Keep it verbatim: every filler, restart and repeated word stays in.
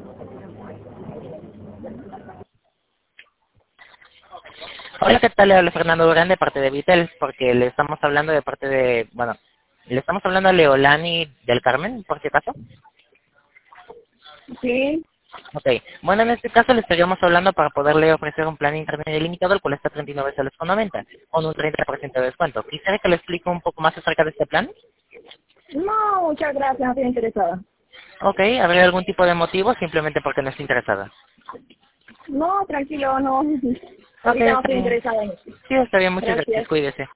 Hola, ¿qué tal? Le habla Fernando Durán de parte de Vitel, porque le estamos hablando de parte de, bueno, le estamos hablando a Leolani del Carmen, por si acaso. Sí. Ok, bueno, en este caso le estaríamos hablando para poderle ofrecer un plan de internet ilimitado, el cual está a treinta y nueve soles con noventa, con un treinta por ciento de descuento. ¿Quisiera que le explique un poco más acerca de este plan? No, muchas gracias, no estoy interesada. Ok, ¿habría algún tipo de motivo? Simplemente porque no está interesada. No, tranquilo, no. Ok, Ahorita no está estoy bien. interesada en eso. Sí, está bien, muchas gracias, Gracias. cuídese.